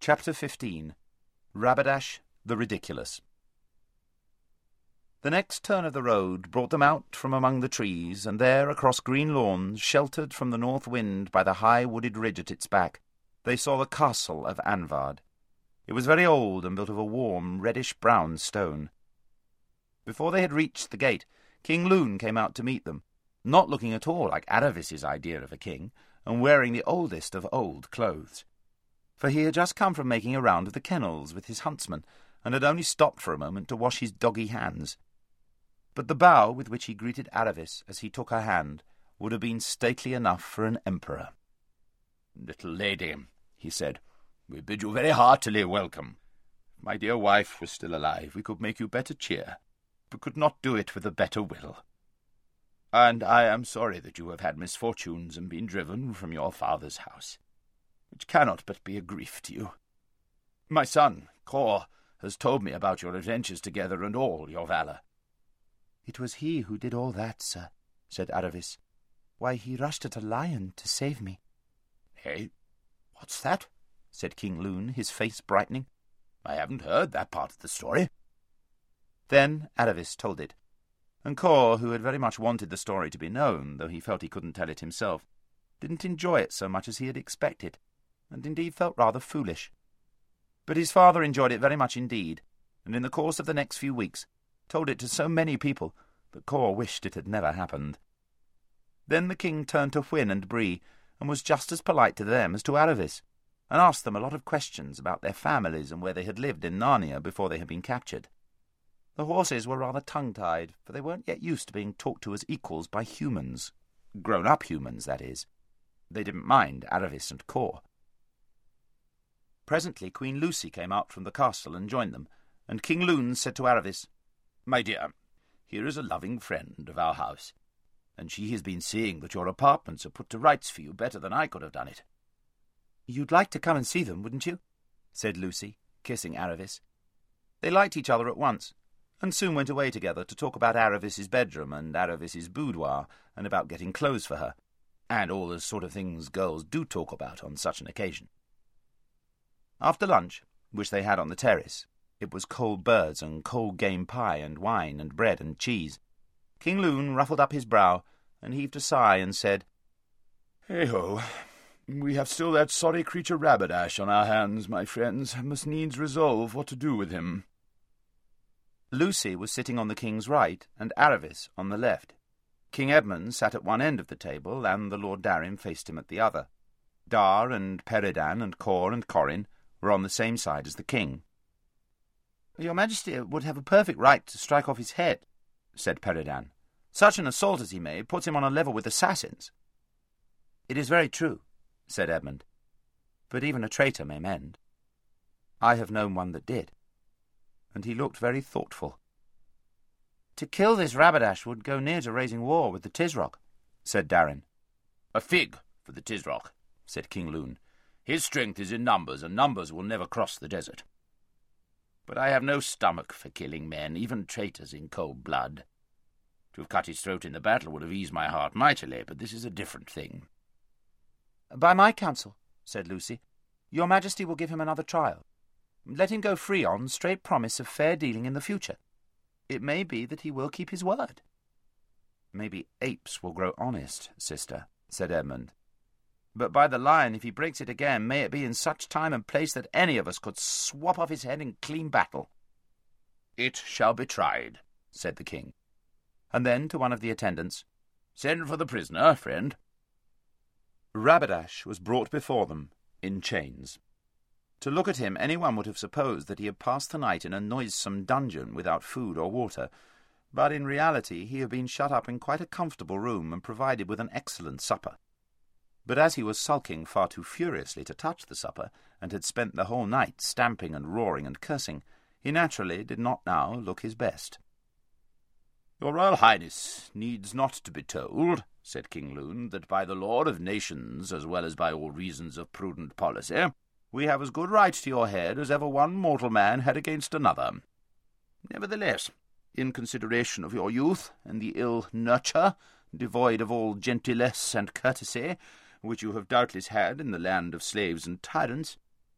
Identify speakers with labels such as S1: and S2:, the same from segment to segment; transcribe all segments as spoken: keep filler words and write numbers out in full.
S1: Chapter fifteen. Rabadash the Ridiculous. The next turn of the road brought them out from among the trees, and there, across green lawns, sheltered from the north wind by the high wooded ridge at its back, they saw the castle of Anvard. It was very old and built of a warm, reddish-brown stone. Before they had reached the gate, King Lune came out to meet them, not looking at all like Aravis's idea of a king, and wearing the oldest of old clothes. For he had just come from making a round of the kennels with his huntsman, and had only stopped for a moment to wash his doggy hands. But the bow with which he greeted Aravis as he took her hand would have been stately enough for an emperor. "Little lady," he said, "we bid you very heartily welcome. If my dear wife was still alive, we could make you better cheer, but could not do it with a better will. And I am sorry that you have had misfortunes and been driven from your father's house, which cannot but be a grief to you. My son, Kor, has told me about your adventures together and all your valour." "It was he who did all that, sir," said Aravis. "Why, he rushed at a lion to save me." "Hey, what's that?" said King Lune, his face brightening. "I haven't heard that part of the story." Then Aravis told it, and Kor, who had very much wanted the story to be known, though he felt he couldn't tell it himself, didn't enjoy it so much as he had expected, and indeed felt rather foolish. But his father enjoyed it very much indeed, and in the course of the next few weeks told it to so many people that Kor wished it had never happened. Then the king turned to Hwin and Bree, and was just as polite to them as to Aravis, and asked them a lot of questions about their families and where they had lived in Narnia before they had been captured. The horses were rather tongue-tied, for they weren't yet used to being talked to as equals by humans. Grown-up humans, that is. They didn't mind Aravis and Kor. Presently Queen Lucy came out from the castle and joined them, and King Lune said to Aravis, "My dear, here is a loving friend of our house, and she has been seeing that your apartments are put to rights for you better than I could have done it." "You'd like to come and see them, wouldn't you?" said Lucy, kissing Aravis. They liked each other at once, and soon went away together to talk about Aravis's bedroom and Aravis's boudoir, and about getting clothes for her, and all the sort of things girls do talk about on such an occasion. After lunch, which they had on the terrace, it was cold birds and cold game pie and wine and bread and cheese. King Lune ruffled up his brow and heaved a sigh and said, "Hey-ho, we have still that sorry creature Rabadash on our hands, my friends, and must needs resolve what to do with him." Lucy was sitting on the king's right and Aravis on the left. King Edmund sat at one end of the table, and the Lord Darim faced him at the other. Dar and Peredan and Kor and Corin were on the same side as the king. "Your Majesty would have a perfect right to strike off his head," said Peredan. "Such an assault as he made puts him on a level with assassins." "It is very true," said Edmund, "but even a traitor may mend. I have known one that did." And he looked very thoughtful. "To kill this Rabadash would go near to raising war with the Tisroc," said Darin. "A fig for the Tisroc," said King Lune. "His strength is in numbers, and numbers will never cross the desert. But I have no stomach for killing men, even traitors in cold blood. To have cut his throat in the battle would have eased my heart mightily, but this is a different thing." "By my counsel," said Lucy, "your Majesty will give him another trial. Let him go free on straight promise of fair dealing in the future. It may be that he will keep his word." "Maybe apes will grow honest, sister," said Edmund. "But by the lion, if he breaks it again, may it be in such time and place that any of us could swap off his head in clean battle." "It shall be tried," said the king. And then to one of the attendants, "Send for the prisoner, friend." Rabadash was brought before them in chains. To look at him, anyone would have supposed that he had passed the night in a noisome dungeon without food or water, but in reality he had been shut up in quite a comfortable room and provided with an excellent supper. But as he was sulking far too furiously to touch the supper, and had spent the whole night stamping and roaring and cursing, he naturally did not now look his best. "Your Royal Highness needs not to be told," said King Lune, "that by the law of nations, as well as by all reasons of prudent policy, we have as good right to your head as ever one mortal man had against another. Nevertheless, in consideration of your youth and the ill nurture, devoid of all gentilesse and courtesy, which you have doubtless had in the land of slaves and tyrants,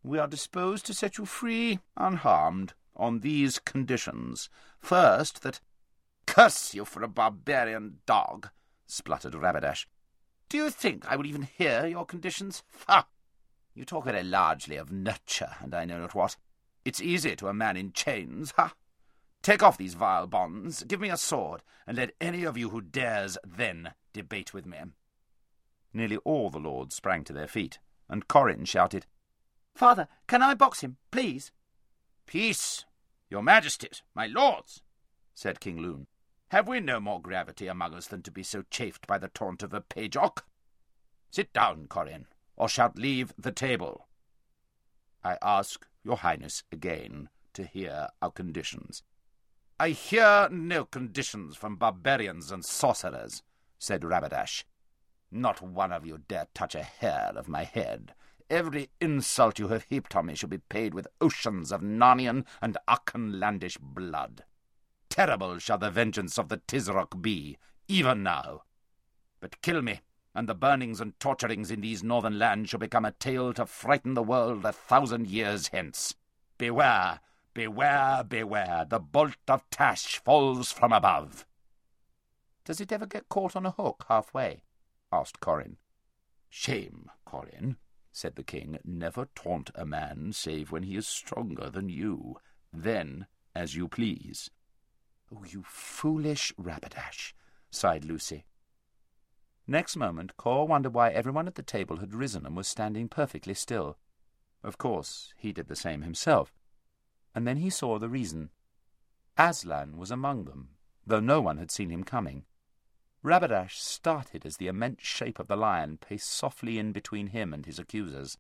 S1: We are disposed to set you free, unharmed, on these conditions. First, that—" "Curse you for a barbarian dog," spluttered Rabadash. "Do you think I will even hear your conditions? Ha! You talk very largely of nurture, and I know not what. It's easy to a man in chains, ha! Take off these vile bonds, give me a sword, and let any of you who dares then debate with me." Nearly all the lords sprang to their feet, and Corin shouted, "Father, can I box him, please?" "Peace, your majesties, my lords," said King Lune. "Have we no more gravity among us than to be so chafed by the taunt of a pageock? Sit down, Corin, or shalt leave the table. I ask your highness again to hear our conditions." "I hear no conditions from barbarians and sorcerers," said Rabadash. "Not one of you dare touch a hair of my head. Every insult you have heaped on me shall be paid with oceans of Narnian and Archenlandish blood. Terrible shall the vengeance of the Tisroc be, even now. But kill me, and the burnings and torturings in these northern lands shall become a tale to frighten the world a thousand years hence. Beware, beware, beware, the bolt of Tash falls from above." "Does it ever get caught on a hook halfway?" asked Corin. "Shame, Corin," said the king. "Never taunt a man save when he is stronger than you. Then, as you please." "Oh, you foolish Rabadash," sighed Lucy. Next moment, Cor wondered why everyone at the table had risen and was standing perfectly still. Of course, he did the same himself. And then he saw the reason. Aslan was among them, though no one had seen him coming. Rabadash started as the immense shape of the lion paced softly in between him and his accusers.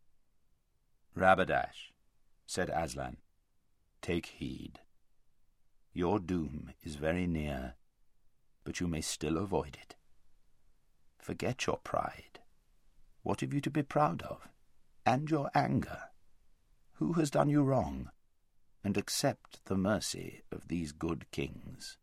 S1: "Rabadash," said Aslan, "take heed. Your doom is very near, but you may still avoid it. Forget your pride. What have you to be proud of? And your anger? Who has done you wrong? And accept the mercy of these good kings."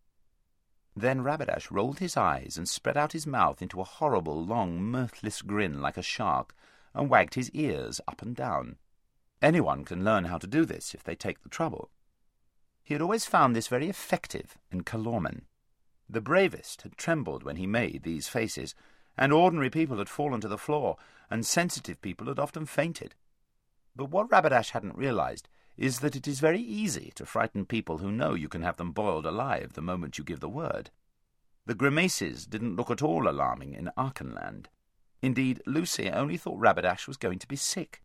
S1: Then Rabadash rolled his eyes and spread out his mouth into a horrible, long, mirthless grin like a shark, and wagged his ears up and down. Anyone can learn how to do this if they take the trouble. He had always found this very effective in Calormen. The bravest had trembled when he made these faces, and ordinary people had fallen to the floor, and sensitive people had often fainted. But what Rabadash hadn't realized is that it is very easy to frighten people who know you can have them boiled alive the moment you give the word. The grimaces didn't look at all alarming in Archenland. Indeed, Lucy only thought Rabadash was going to be sick.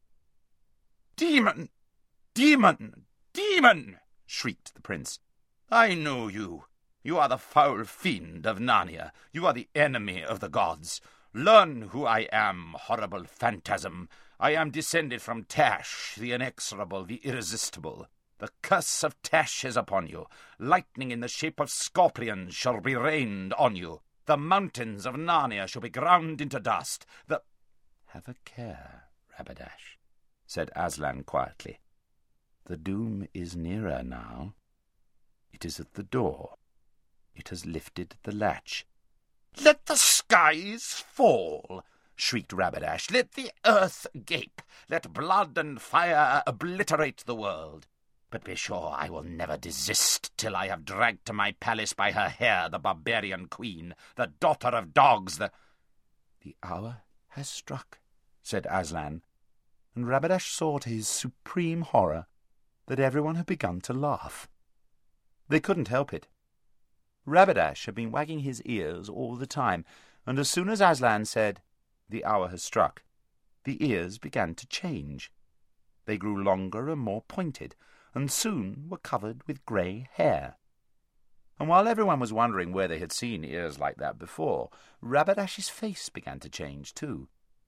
S1: "Demon! Demon! Demon!" shrieked the prince. "I know you. You are the foul fiend of Narnia. You are the enemy of the gods. Learn who I am, horrible phantasm. I am descended from Tash, the inexorable, the irresistible. The curse of Tash is upon you. Lightning in the shape of scorpions shall be rained on you. The mountains of Narnia shall be ground into dust. The—" "Have a care, Rabadash," said Aslan quietly. "The doom is nearer now. It is at the door. It has lifted the latch." "Let the skies fall!" shrieked Rabadash. "Let the earth gape! Let blood and fire obliterate the world! But be sure I will never desist till I have dragged to my palace by her hair the barbarian queen, the daughter of dogs, the—" "The hour has struck," said Aslan, and Rabadash saw to his supreme horror that everyone had begun to laugh. They couldn't help it. Rabadash had been wagging his ears all the time, and as soon as Aslan said, "The hour has struck," the ears began to change. They grew longer and more pointed, and soon were covered with grey hair. And while everyone was wondering where they had seen ears like that before, Rabadash's face began to change too.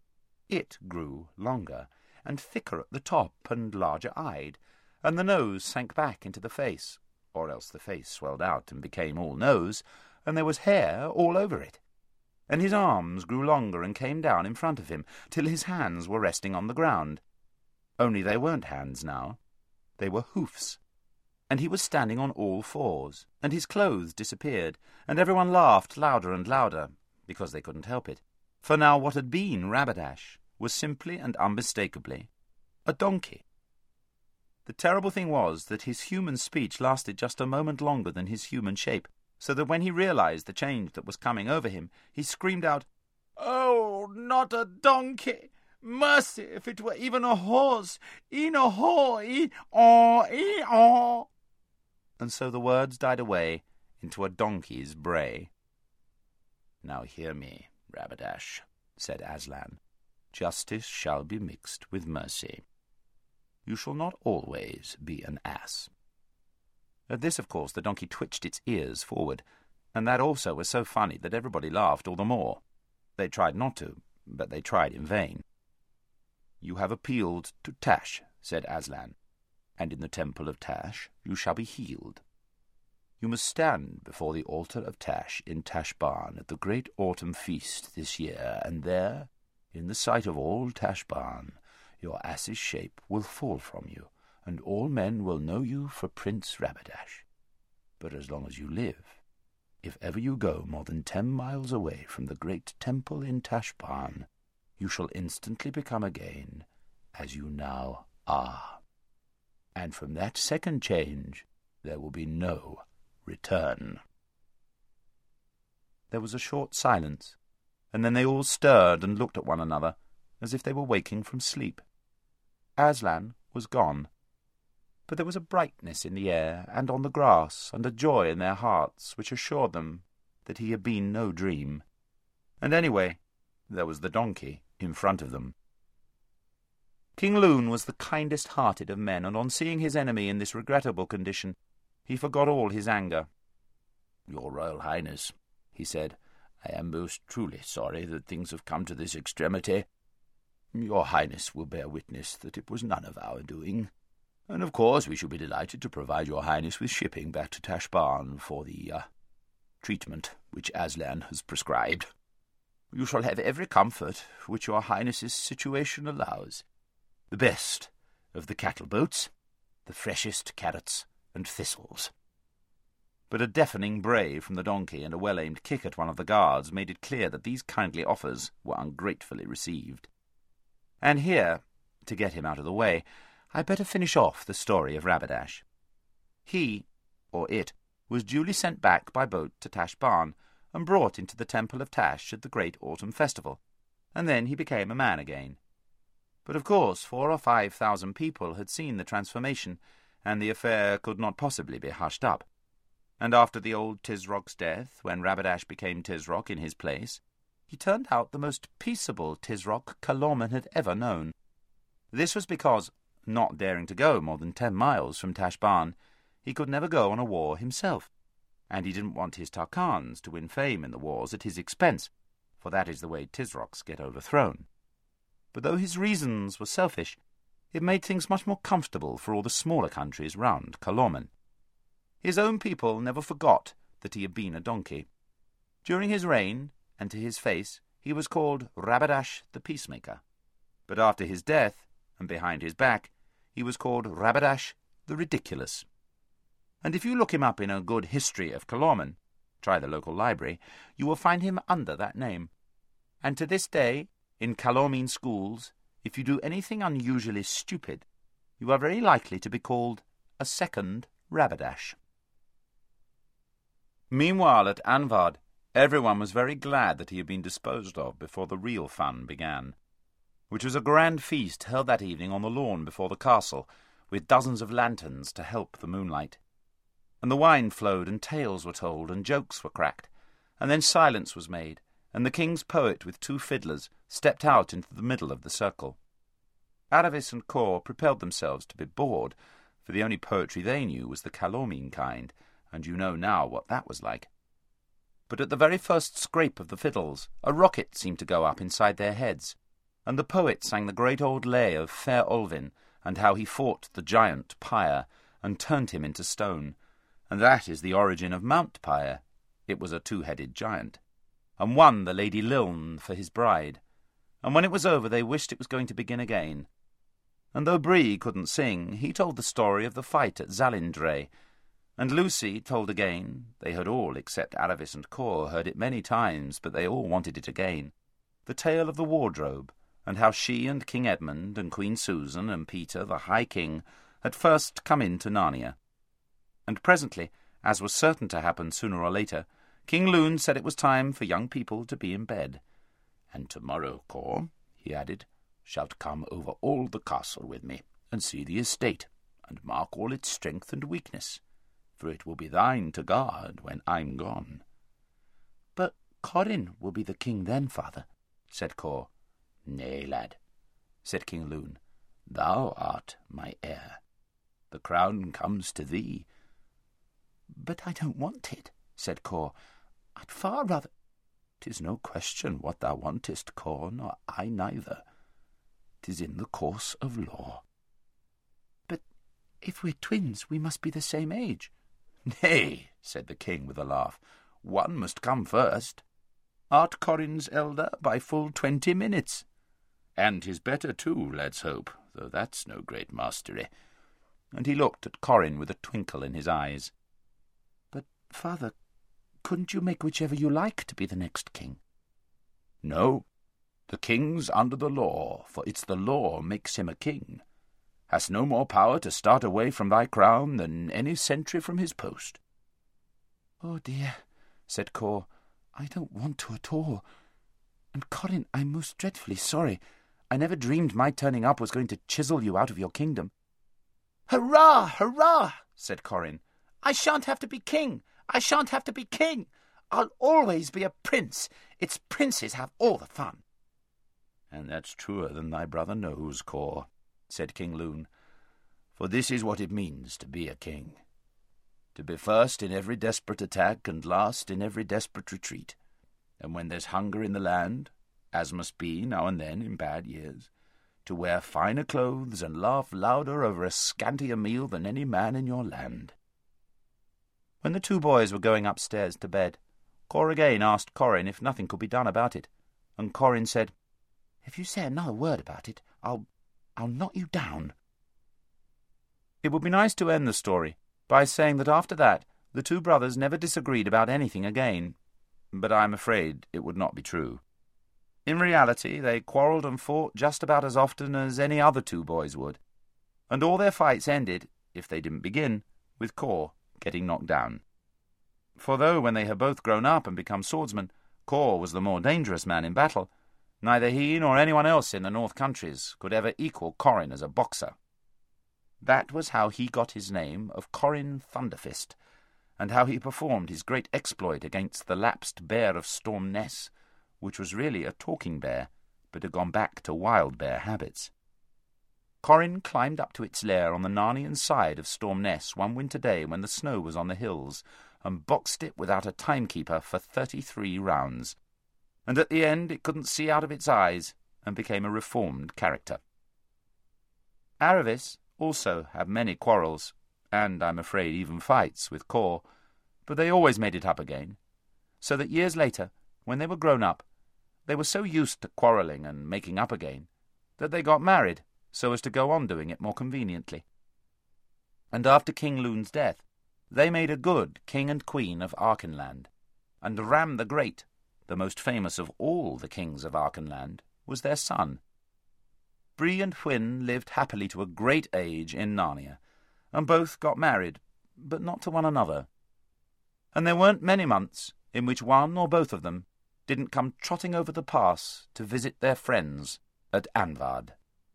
S1: It grew longer, and thicker at the top, and larger-eyed, and the nose sank back into the face, or else the face swelled out and became all nose, and there was hair all over it. And his arms grew longer and came down in front of him, till his hands were resting on the ground. Only they weren't hands now. They were hoofs. And he was standing on all fours, and his clothes disappeared, and everyone laughed louder and louder, because they couldn't help it. For now what had been Rabadash was simply and unmistakably a donkey. The terrible thing was that his human speech lasted just a moment longer than his human shape, so that when he realized the change that was coming over him, he screamed out, "Oh, not a donkey! Mercy, if it were even a horse! Ee-no-ho, ee-aw, ee-aw!" And so the words died away into a donkey's bray. "Now hear me, Rabadash," said Aslan. "Justice shall be mixed with mercy. You shall not always be an ass." At this, of course, the donkey twitched its ears forward, and that also was so funny that everybody laughed all the more. They tried not to, but they tried in vain. "You have appealed to Tash," said Aslan, "and in the temple of Tash you shall be healed. You must stand before the altar of Tash in Tash Barn at the great autumn feast this year, and there, in the sight of all Tash Barn, your ass's shape will fall from you, and all men will know you for Prince Rabadash. But as long as you live, if ever you go more than ten miles away from the great temple in Tash Barn, you shall instantly become again as you now are. And from that second change there will be no return." There was a short silence, and then they all stirred and looked at one another, as if they were waking from sleep. Aslan was gone, but there was a brightness in the air and on the grass, and a joy in their hearts which assured them that he had been no dream. And anyway, there was the donkey in front of them. King Lune was the kindest-hearted of men, and on seeing his enemy in this regrettable condition, he forgot all his anger. "Your Royal Highness," he said, "I am most truly sorry that things have come to this extremity. Your Highness will bear witness that it was none of our doing, and of course we shall be delighted to provide your Highness with shipping back to Tash Barn for the uh, treatment which Aslan has prescribed. You shall have every comfort which your Highness's situation allows, the best of the cattle boats, the freshest carrots and thistles." But a deafening bray from the donkey and a well-aimed kick at one of the guards made it clear that these kindly offers were ungratefully received. And here, to get him out of the way, I'd better finish off the story of Rabadash. He, or it, was duly sent back by boat to Tash Barn, and brought into the temple of Tash at the great autumn festival, and then he became a man again. But of course four or five thousand people had seen the transformation, and the affair could not possibly be hushed up. And after the old Tisroc's death, when Rabadash became Tisroc in his place, he turned out the most peaceable Tisroc Calormen had ever known. This was because, not daring to go more than ten miles from Tash Barn, he could never go on a war himself, and he didn't want his Tarkans to win fame in the wars at his expense, for that is the way Tisrocs get overthrown. But though his reasons were selfish, it made things much more comfortable for all the smaller countries round Calormen. His own people never forgot that he had been a donkey. During his reign, and to his face, he was called Rabadash the Peacemaker. But after his death, and behind his back, he was called Rabadash the Ridiculous. And if you look him up in a good history of Calormen, try the local library, you will find him under that name. And to this day, in Calormen schools, if you do anything unusually stupid, you are very likely to be called a second Rabadash. Meanwhile, at Anvard, everyone was very glad that he had been disposed of before the real fun began, which was a grand feast held that evening on the lawn before the castle, with dozens of lanterns to help the moonlight. And the wine flowed, and tales were told, and jokes were cracked, and then silence was made, and the king's poet with two fiddlers stepped out into the middle of the circle. Aravis and Kor prepared themselves to be bored, for the only poetry they knew was the Calormen kind, and you know now what that was like. But at the very first scrape of the fiddles, a rocket seemed to go up inside their heads, and the poet sang the great old lay of Fair Olvin, and how he fought the giant Pyre, and turned him into stone, and that is the origin of Mount Pyre. It was a two-headed giant, and won the Lady Liln for his bride, and when it was over they wished it was going to begin again. And though Bree couldn't sing, he told the story of the fight at Zalindre, and Lucy told again, they had all, except Aravis and Kor, heard it many times, but they all wanted it again, the tale of the wardrobe, and how she and King Edmund and Queen Susan and Peter, the High King, had first come into Narnia. And presently, as was certain to happen sooner or later, King Lune said it was time for young people to be in bed. "And tomorrow, Cor," he added, "shalt come over all the castle with me, and see the estate, and mark all its strength and weakness, for it will be thine to guard when I'm gone." "But Corin will be the king then, father," said Cor. "Nay, lad," said King Lune, "thou art my heir. The crown comes to thee." "But I don't want it," said Cor. "I'd far rather—" "'Tis no question what thou wantest, Cor, nor I neither. 'Tis in the course of law." "But if we're twins, we must be the same age." "Nay," said the king with a laugh, "one must come first. Art Corin's elder by full twenty minutes. And 'tis better too, let's hope, though that's no great mastery." And he looked at Corin with a twinkle in his eyes. "But, father, couldn't you make whichever you like to be the next king?" "No. The king's under the law, for it's the law makes him a king. Hast no more power to start away from thy crown than any sentry from his post." "Oh dear," said Cor, "I don't want to at all. And Corin, I'm most dreadfully sorry. I never dreamed my turning up was going to chisel you out of your kingdom." "Hurrah, hurrah!" said Corin. "I shan't have to be king. I shan't have to be king. I'll always be a prince. It's princes have all the fun." "And that's truer than thy brother knows, Cor," said King Lune. "For this is what it means to be a king. To be first in every desperate attack and last in every desperate retreat. And when there's hunger in the land, as must be now and then in bad years, to wear finer clothes and laugh louder over a scantier meal than any man in your land." When the two boys were going upstairs to bed, Cor again asked Corin if nothing could be done about it, and Corin said, "If you say another word about it, I'll... I'll knock you down." It would be nice to end the story by saying that after that the two brothers never disagreed about anything again, but I am afraid it would not be true. In reality, they quarrelled and fought just about as often as any other two boys would, and all their fights ended, if they didn't begin, with Cor getting knocked down. For though, when they had both grown up and become swordsmen, Cor was the more dangerous man in battle, neither he nor anyone else in the North Countries could ever equal Corin as a boxer. That was how he got his name of Corin Thunderfist, and how he performed his great exploit against the lapsed bear of Storm Ness, which was really a talking bear, but had gone back to wild bear habits. Corin climbed up to its lair on the Narnian side of Storm Ness one winter day when the snow was on the hills, and boxed it without a timekeeper for thirty-three rounds, and at the end it couldn't see out of its eyes, and became a reformed character. Aravis also had many quarrels, and, I'm afraid, even fights with Cor, but they always made it up again, so that years later, when they were grown up, they were so used to quarrelling and making up again that they got married so as to go on doing it more conveniently. And after King Lune's death, they made a good king and queen of Archenland, and Ram the Great, the most famous of all the kings of Archenland, was their son. Bree and Hwin lived happily to a great age in Narnia, and both got married, but not to one another. And there weren't many months in which one or both of them didn't come trotting over the pass to visit their friends at Anvard.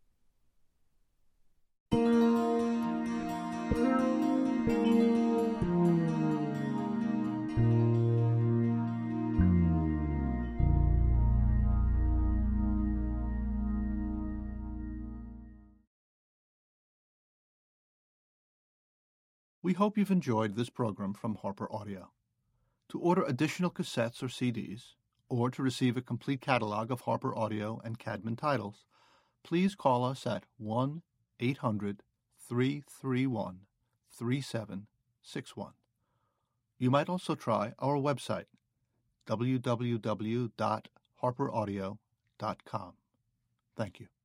S2: We hope you've enjoyed this program from Harper Audio. To order additional cassettes or C Ds, or to receive a complete catalog of Harper Audio and Cadman titles, please call us at one eight hundred, three three one, three seven six one. You might also try our website, w w w dot harper audio dot com. Thank you.